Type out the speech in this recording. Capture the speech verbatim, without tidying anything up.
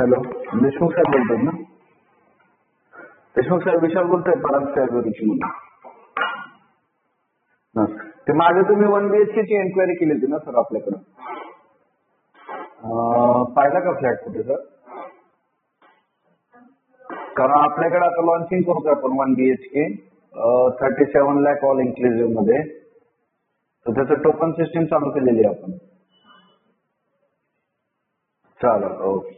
Hello, Deshmukh साहेब बोलतात ना? देशमुख साहेब विशाल बोलतोय पराग साहेब. ते माझं तुम्ही वन बीएचके ची एन्क्वायरी केली होती ना सर आपल्याकडं? पाहिला का फ्लॅट कुठे सर? कारण आपल्याकडे आता लॉन्चिंग करतोय आपण one BHK thirty seven lakh all inclusive मध्ये. तर त्याचं टोकन सिस्टीम चालू केलेली आहे आपण. चालेल, ओके.